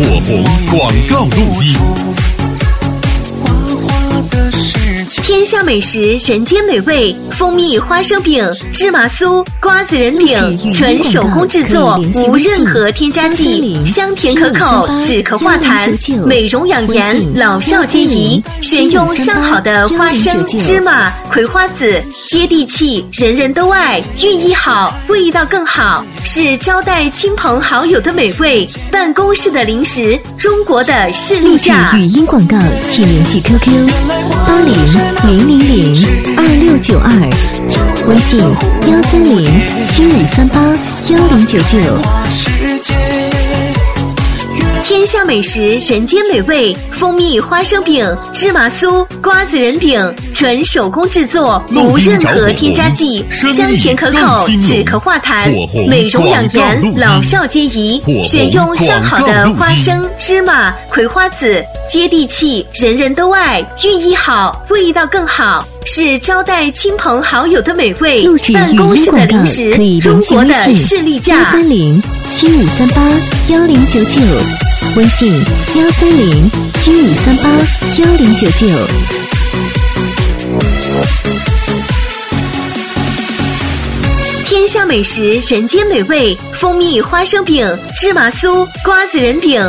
火红广告录音。 天下美食，人间美味，蜂蜜花生饼、芝麻酥、瓜子仁饼，纯手工制作，无任何添加剂，香甜可口，止咳化痰，美容养颜，老少皆宜。选用上好的花生、芝麻、葵花籽，接地气，人人都爱，寓意好，味道更好，是招待亲朋好友的美味，办公室的零食，中国的士力架。 语音广告，请联系 QQ8000026992，微信13075381099。 天下美食，人间美味，蜂蜜花生饼、芝麻酥、瓜子仁饼，纯手工制作，无任何添加剂，香甜可口，止咳化痰，美容养颜，老少皆宜。选用上好的花生、芝麻、葵花籽，接地气，人人都爱，寓意好，味道更好，是招待亲朋好友的美味，办公室的零食，中国的士力架。 13075381099，微信13075381099。 天下美食，人间美味，蜂蜜花生饼、芝麻酥、瓜子仁饼，